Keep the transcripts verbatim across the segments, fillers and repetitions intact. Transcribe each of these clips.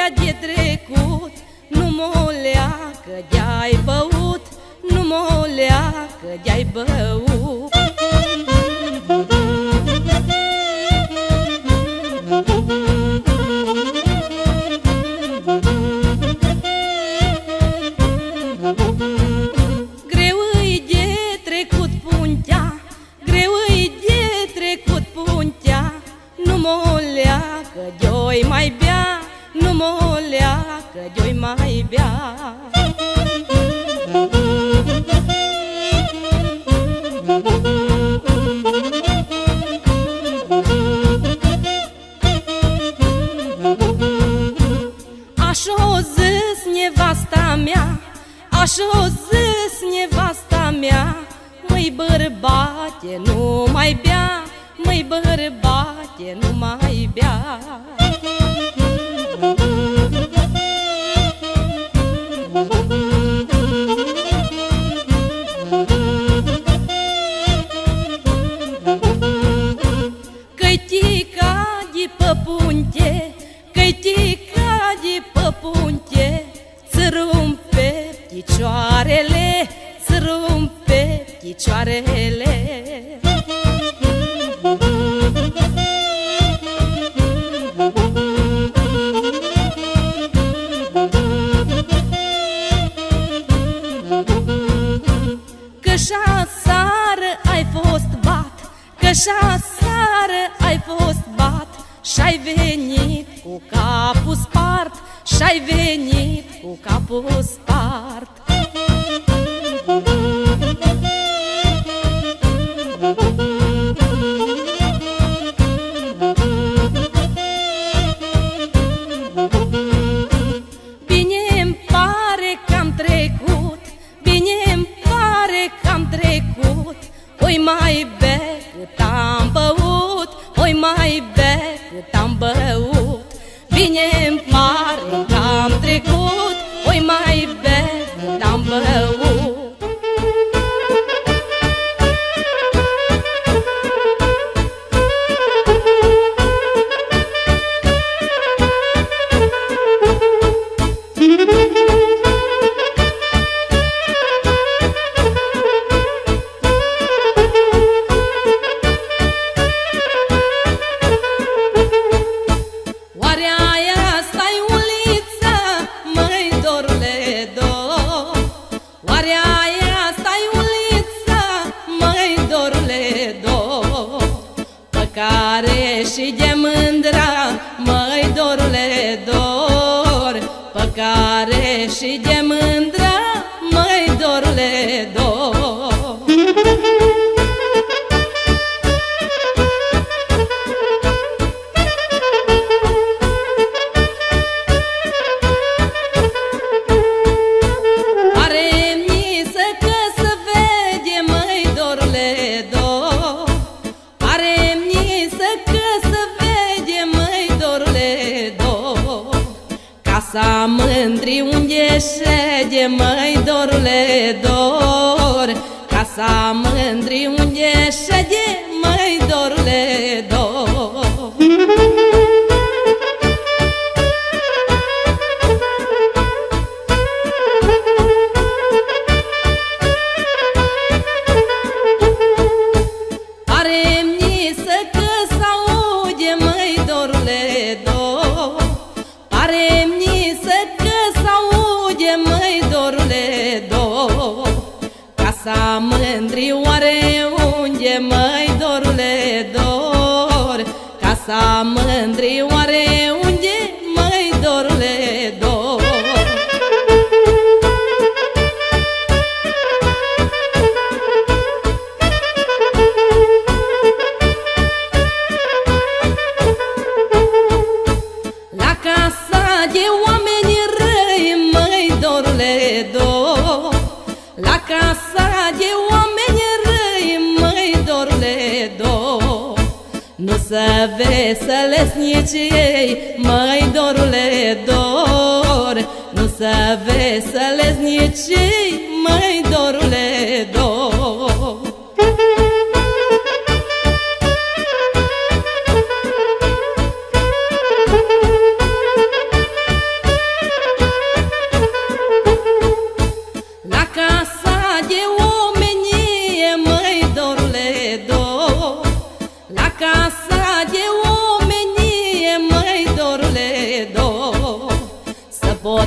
de trecut, nu mă leacă de-ai băut, nu mă leacă de-ai băut. Greu-i de trecut puntea, greu-i de trecut puntea, nu mă leacă de-oi mai bea, nu mă leacă de-oi mai bea. Așa-o zis nevasta mea, așa-o zis nevasta mea, măi bărbate, nu mai bea, măi bărbate, nu mai bea. Căitica de pe punte, căitica de pe punte, ți rumpe picioarele, ți rumpe picioarele. Că și-asară ai fost bat, că și-asară ai fost bat, și-ai venit cu capul spart, și-ai venit cu capul spart. Bine-mi pare că-am trecut, bine-mi pare că-am trecut, oi mai be cât am băut, oi mai be cât am băut. Bine-mi pare că-am trecut, oi mai be cât am băut. Care și de mândra, măi dorule dor, păcare și de mândra, măi dorule dor. Are-mi să că să vede, măi dorule dor, are-mi să că să vede, măi dorule dor. Casa mândri unde șede, măi dorule dor, casa mândri unde șede, măi dorule dor. Are-mi să că s-aude, măi dorule dor, are-mi să că s-aude, măi dorule dor. Casa mândri oare unde, măi dorule dor, casa mândri oare unde, măi dorule dor. La casa de oameni răi, măi dorule dor, la casa de oameni răi, măi dorule dor. Nu să veselesc nici ei, măi dorule dor, nu să veselesc nici ei, măi dorule dor.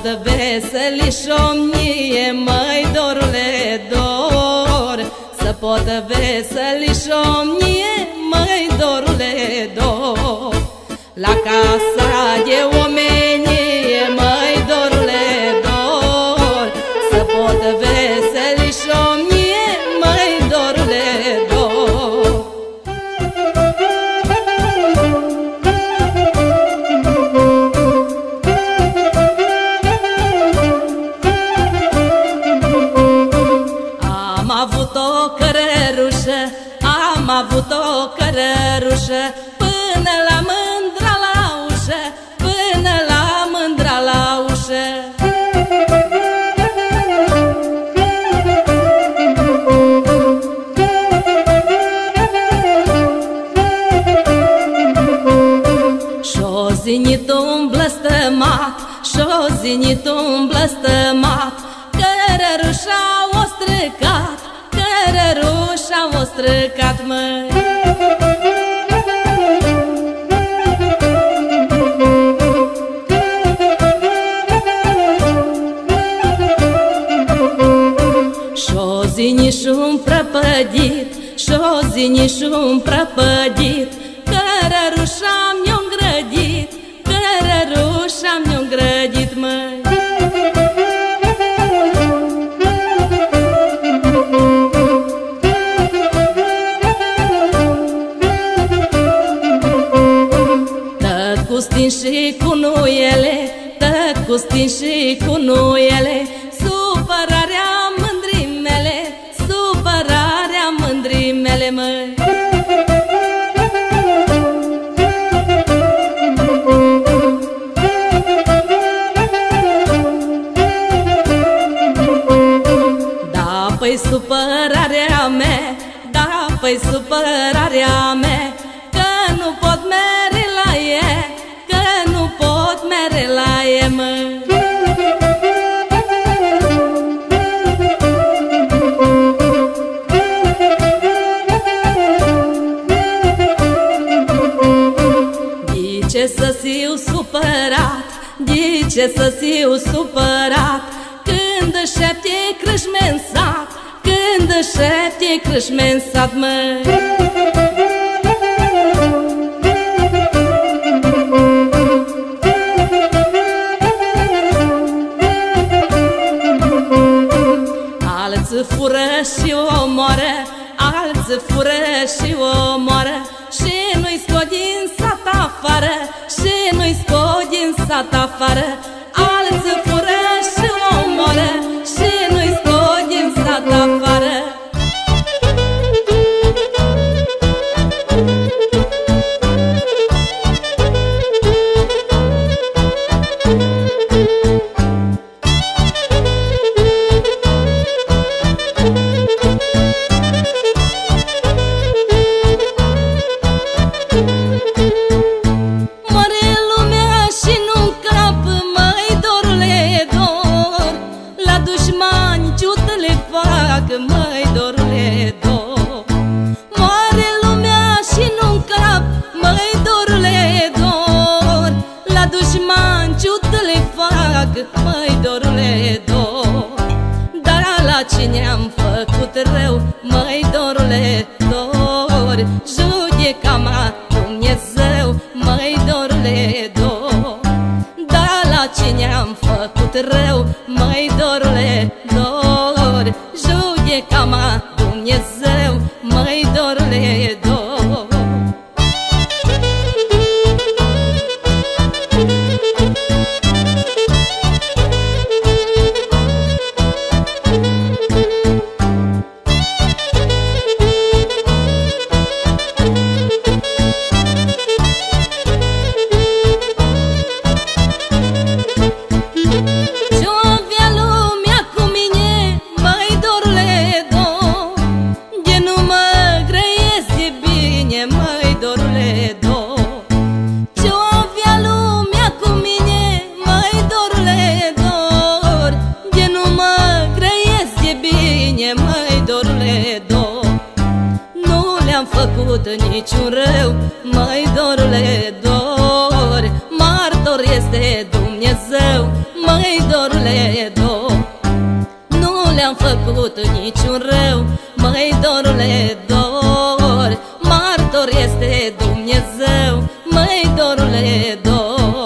pot veseli și-o mie, măi, dorule, dor. Să pot veseli și-o mie, măi, dorule, dor. La casa de omenie, măi, dorule, dor. Să pot veseli și-o mie, măi, dorule, dor. Am avut o cărărușă, am avut o cărărușă, până la mândra la ușă, până la mândra la ușă. Și-o zinit un blăstămat, și-o zinit un blăstămat, cărărușa o străcat, cărărușa o străcat, măi. Și-o zini și-un prăpădit, și-o zini și-un prăpădit, cărărușa mi-o îngrădit, cărărușa mi-o îngrădit, măi. Cu stin și cu nuiele, tăt cu stin și cu nuiele, supărarea mândrii mele, supărarea mândrii mele, măi. Da, păi supărarea mea, da, păi supărarea mea, că nu pot mere la ea, că nu pot mere la ea, măi. Dice să fiu supărat, dice să fiu supărat, când șepte crâșme în sat, când șepte crâșme în sat, măi. Alții fură și omoară, alții fură și omoară, și nu-i scot din sat afară, și nu-i scot din sat afară. Alții fură și omoară, și nu-i scot din sat afară. Măi, dorule, dor. Moare lumea și nu-n cap, măi, dorule, dor. La dușmani ciută le fac, măi, dorule, dor. Dar la cine am făcut rău, măi, dorule, dor, judeca-mă Dumnezeu, măi, dorule, dor. Dar la cine am făcut rău, măi, dorule, dor, judeca-mă Dumnezeu, măi, dorule, dor. făcut niciun rău, măi, dorule, dor, martor este Dumnezeu. Dumnezeu, măi dorule, dor. Nu le-am făcut niciun rău, măi dorule, dor. Martor este Dumnezeu, măi dorule, dor.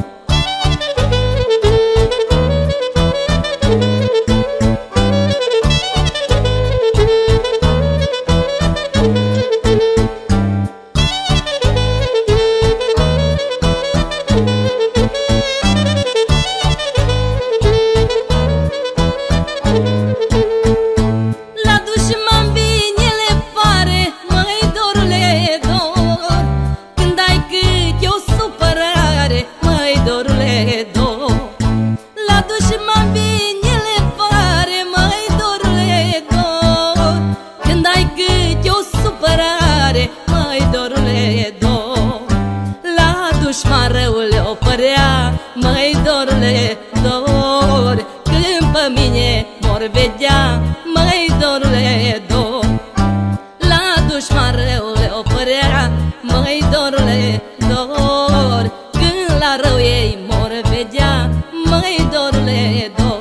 Dușman rău le-o părea, măi dorule, dor. Când pe mine mor vedea, măi dorule, dor. La dușman rău le-o părea, măi dorule, dor. Când la rău ei mor vedea, măi dorule, dor.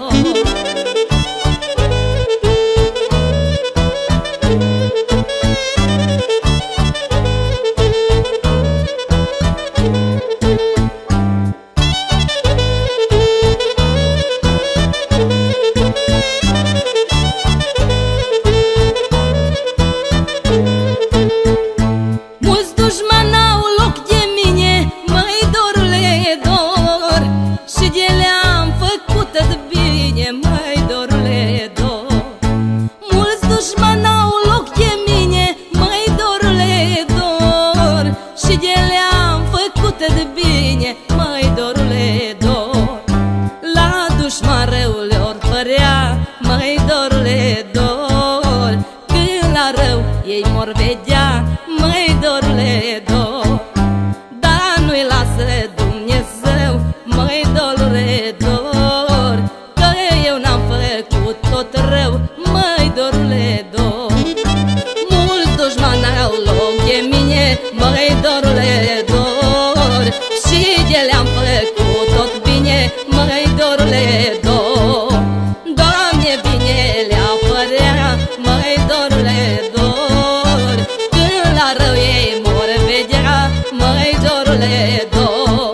De bine, măi dorule, dor. La dușman rău le-or părea, măi dorule, dor. Când la rău ei mor vedea, măi dorule, dor. Dar nu-i lasă Dumnezeu, măi dorule, dor. Că eu n-am făcut tot rău, măi dorule, dor. Mulți dușmani au loc de mine, măi dorule, dor. Și de le-am făcut tot bine, măi dorule, dor. Doamne, bine le-a părea, măi dorule, dor. Când la rău ei mor vedea, măi dorule, dor.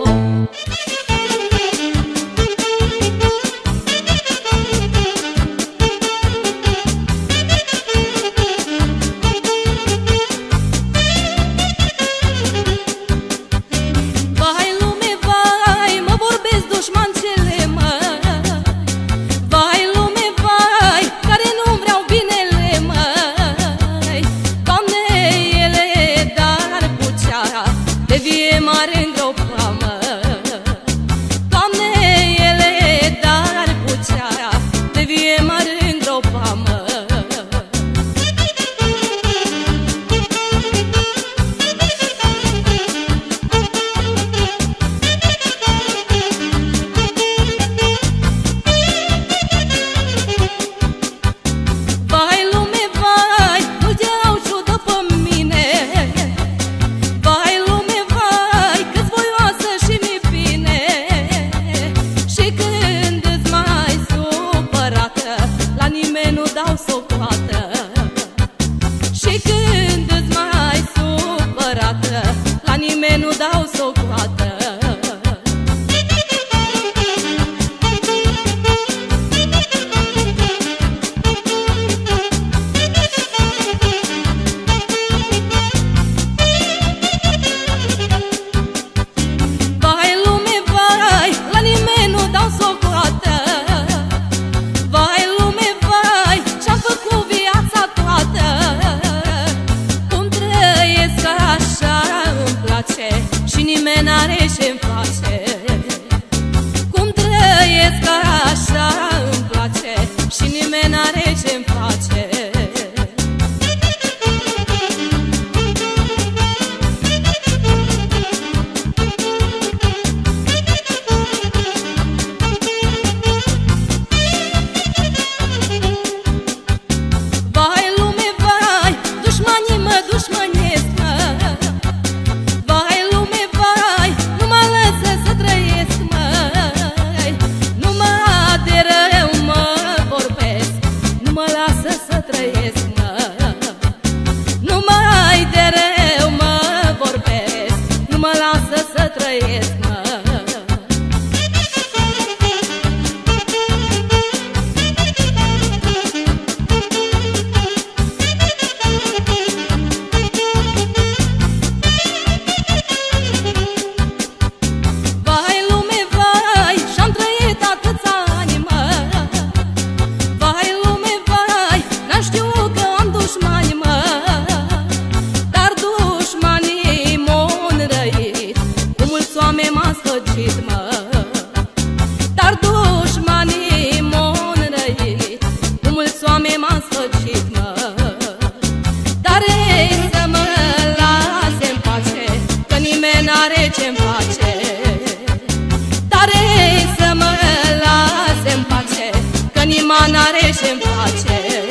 oameni m-a sfăcit, mă, dar dușmanii m-au înrăit. Cu mulți oameni m-a sfăcit, mă, dar ei să mă lase-n pace, că nimeni n-are ce-mi face. Dar ei să mă lase-n pace, că nimeni n-are ce-mi face.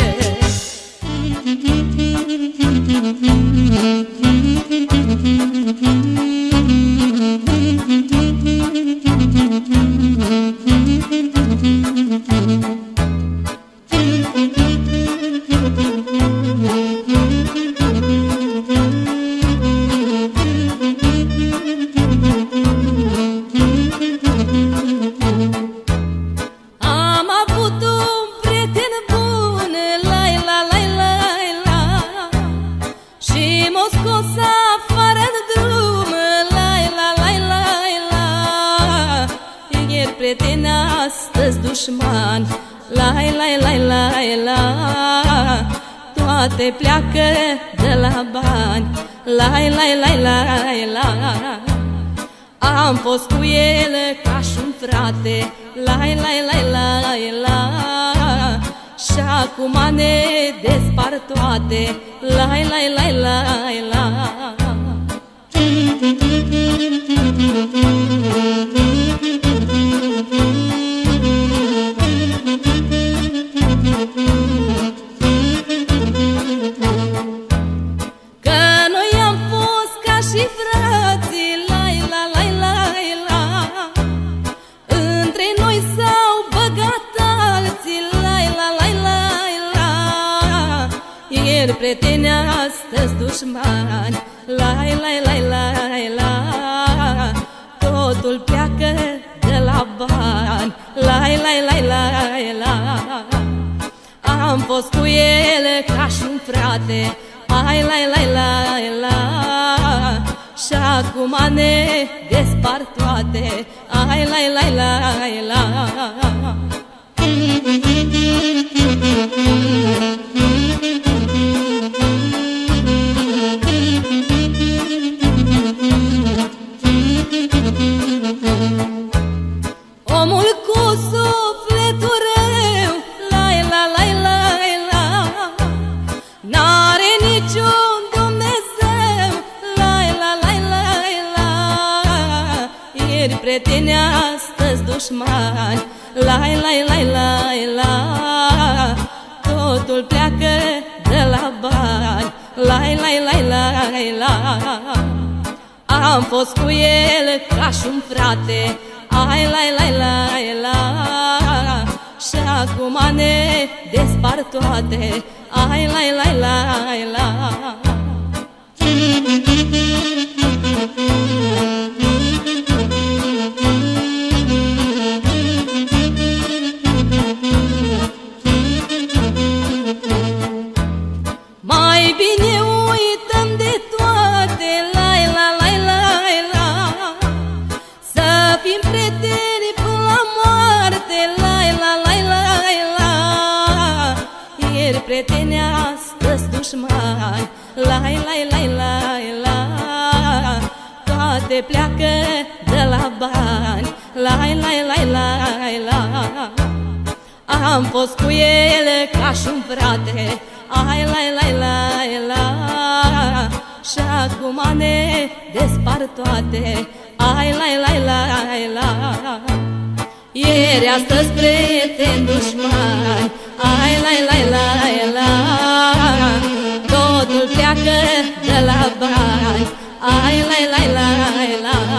Am avut un prieten bun, lai la lai lai la, și m-a scos afară de drum, lai la lai lai la. Ieri prieten, astăzi dușman, lai lai lai lai la. Toate pleacă de la bani, lai lai lai lai la. Am fost cu el ca și un frate, lai lai lai lai la. Și acum ne despart toate, lai lai lai lai la. Că noi am fost ca și frații, lai la lai lai la. Între noi s-au băgat alții, lai la lai lai la. Ieri prieteni, astăzi dușmani, lai lai lai lai la. Totul pleacă de la bani, lai lai lai lai la. Am fost cu el ca și un frate, ai lai lai lai la. Și acum ne despart toate, ai lai lai lai la. Omul cu sufletul rău, lai la lai lai la, n-are niciun Dumnezeu, lai la lai lai la. Ieri prieteni, astăzi dușmani, lai lai lai lai la. Totul pleacă de la bani, lai lai lai lai la. Am fost cu el ca și un frate, ai lai lai lai la. Și acum ne despart toate, ai lai lai lai la. Mai bine uităm de toate, lai la lai lai la. Să fim prieteni până la moarte, lai la lai lai la. Ieri prieteni, astăzi dușmani, lai lai lai lai la. Toate pleacă de la bani, lai lai lai lai la. Am fost cu el ca și un frate, ai lai lai lai la. Și acum ne despart toate, ai lai lai lai la. Ieri, astăzi prieteni dușmani, ai lai lai lai la. Totul pleacă de la bani, ai lai lai lai la.